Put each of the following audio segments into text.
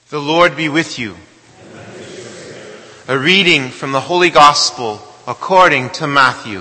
The Lord be with you. A reading from the Holy Gospel according to Matthew.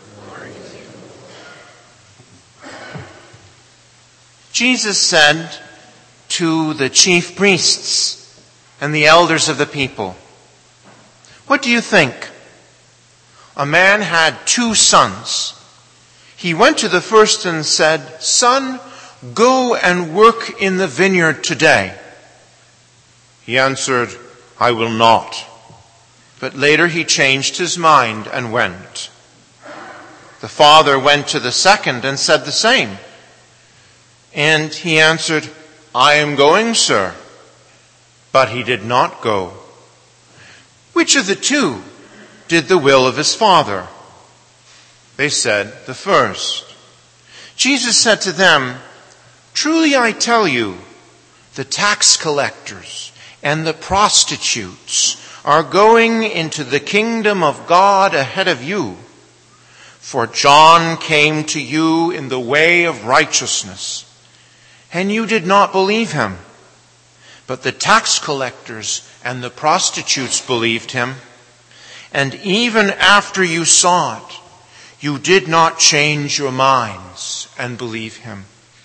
Jesus said to the chief priests and the elders of the people, "What do you think? A man had 2 sons. He went to the first and said, 'Son, go and work in the vineyard today.' He answered, 'I will not.' But later he changed his mind and went. The father went to the second and said the same. And he answered, 'I am going, sir.' But he did not go. Which of the 2 did the will of his father?" They said, "The first." Jesus said to them, "Truly I tell you, the tax collectors and the prostitutes are going into the kingdom of God ahead of you. For John came to you in the way of righteousness, and you did not believe him. But the tax collectors and the prostitutes believed him. And even after you saw it, you did not change your minds and believe him."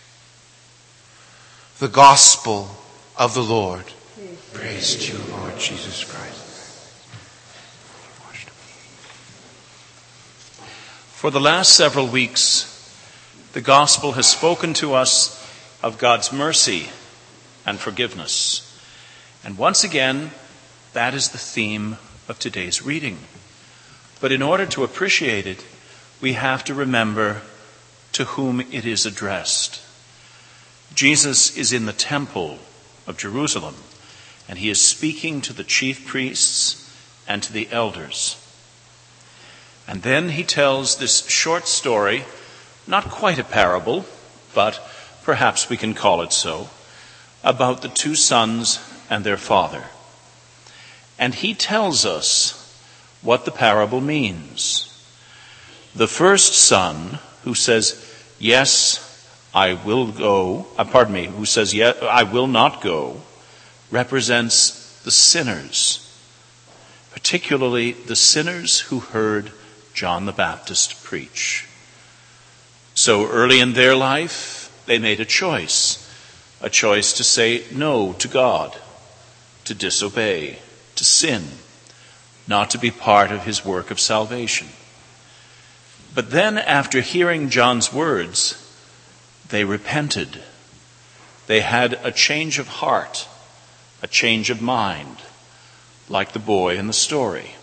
The Gospel of the Lord. Praise to you, Lord Jesus Christ. For the last several weeks, the Gospel has spoken to us of God's mercy and forgiveness. And once again, that is the theme of today's reading. But in order to appreciate it, we have to remember to whom it is addressed. Jesus is in the temple of Jerusalem, and he is speaking to the chief priests and to the elders. And then he tells this short story, not quite a parable, but perhaps we can call it so, about the 2 sons and their father. And he tells us what the parable means. The first son, who says, "Yes, I will go," who says, "Yes, I will not go," represents the sinners, particularly the sinners who heard John the Baptist preach. So early in their life, they made a choice to say no to God, to disobey, to sin, not to be part of his work of salvation. But then, after hearing John's words, they repented. They had a change of heart, a change of mind, like the boy in the story.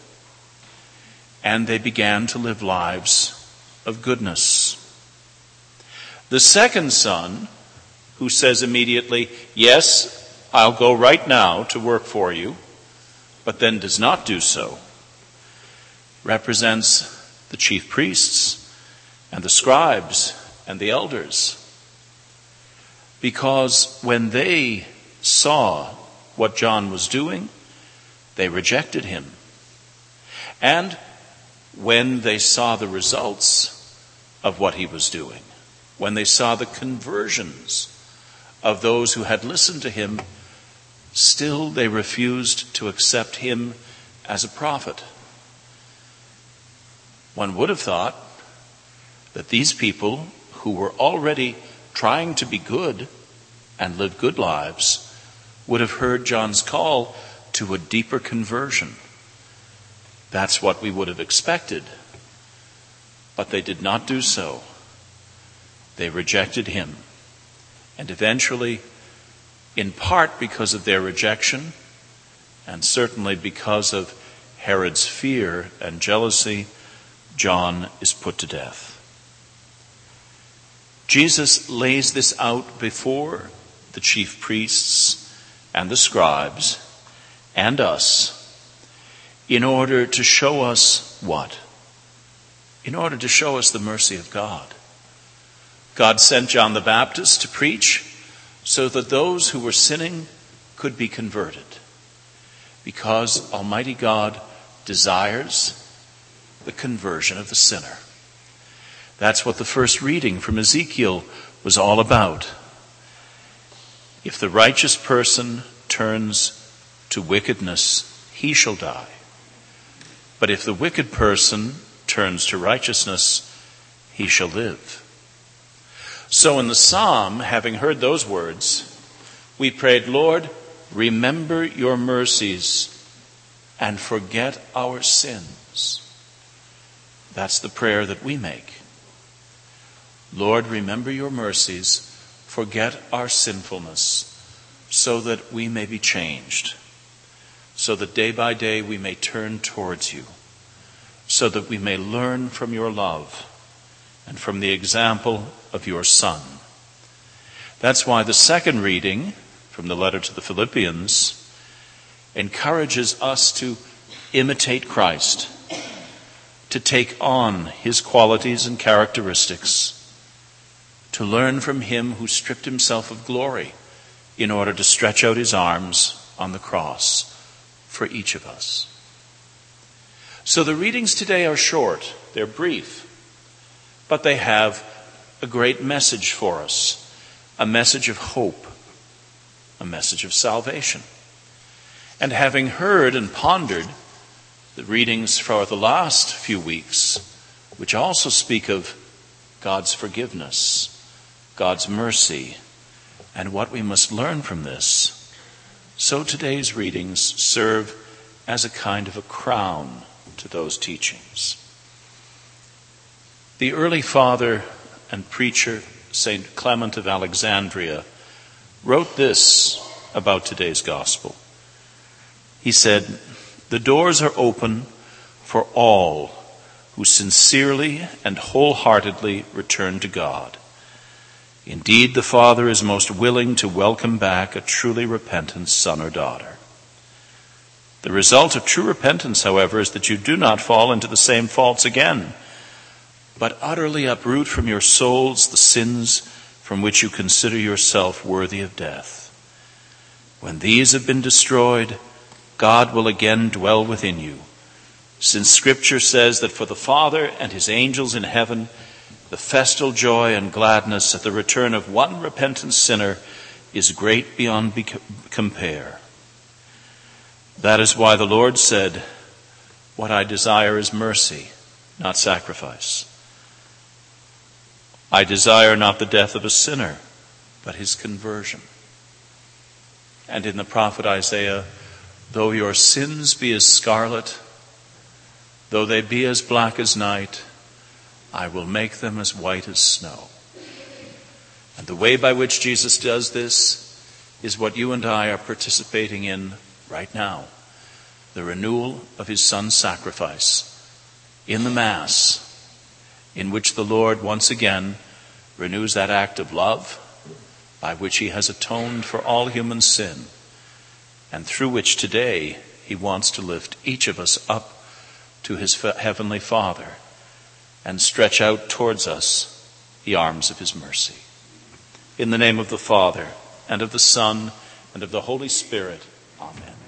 And they began to live lives of goodness. The second son, who says immediately, "Yes, I'll go right now to work for you," but then does not do so, represents the chief priests and the scribes and the elders. Because when they saw what John was doing, they rejected him. And when they saw the results of what he was doing, when they saw the conversions of those who had listened to him, still they refused to accept him as a prophet. One would have thought that these people who were already trying to be good and live good lives would have heard John's call to a deeper conversion. That's what we would have expected. But they did not do so. They rejected him. And eventually, in part because of their rejection, and certainly because of Herod's fear and jealousy, John is put to death. Jesus lays this out before the chief priests and the scribes and us in order to show us what? In order to show us the mercy of God. God sent John the Baptist to preach so that those who were sinning could be converted, because Almighty God desires the conversion of the sinner. That's what the first reading from Ezekiel was all about. If the righteous person turns to wickedness, he shall die. But if the wicked person turns to righteousness, he shall live. So in the psalm, having heard those words, we prayed, Lord, remember your mercies and forget our sins. That's the prayer that we make. Lord, remember your mercies, forget our sinfulness, so that we may be changed, so that day by day we may turn towards you, so that we may learn from your love and from the example of your Son. That's why the second reading from the letter to the Philippians encourages us to imitate Christ, to take on his qualities and characteristics, to learn from him who stripped himself of glory in order to stretch out his arms on the cross for each of us. So the readings today are short, they're brief, but they have a great message for us, a message of hope, a message of salvation. And having heard and pondered the readings for the last few weeks, which also speak of God's forgiveness, God's mercy, and what we must learn from this, so today's readings serve as a kind of a crown to those teachings. The early father and preacher, St. Clement of Alexandria, wrote this about today's gospel. He said, "The doors are open for all who sincerely and wholeheartedly return to God. Indeed, the Father is most willing to welcome back a truly repentant son or daughter. The result of true repentance, however, is that you do not fall into the same faults again, but utterly uproot from your souls the sins from which you consider yourself worthy of death. When these have been destroyed, God will again dwell within you, since Scripture says that for the Father and his angels in heaven, the festal joy and gladness at the return of one repentant sinner is great beyond compare. That is why the Lord said, 'What I desire is mercy, not sacrifice. I desire not the death of a sinner, but his conversion.' And in the prophet Isaiah, 'Though your sins be as scarlet, though they be as black as night, I will make them as white as snow.' And the way by which Jesus does this is what you and I are participating in right now, the renewal of his Son's sacrifice in the Mass, in which the Lord once again renews that act of love by which he has atoned for all human sin, and through which today he wants to lift each of us up to his heavenly Father and stretch out towards us the arms of his mercy. In the name of the Father, and of the Son, and of the Holy Spirit, amen.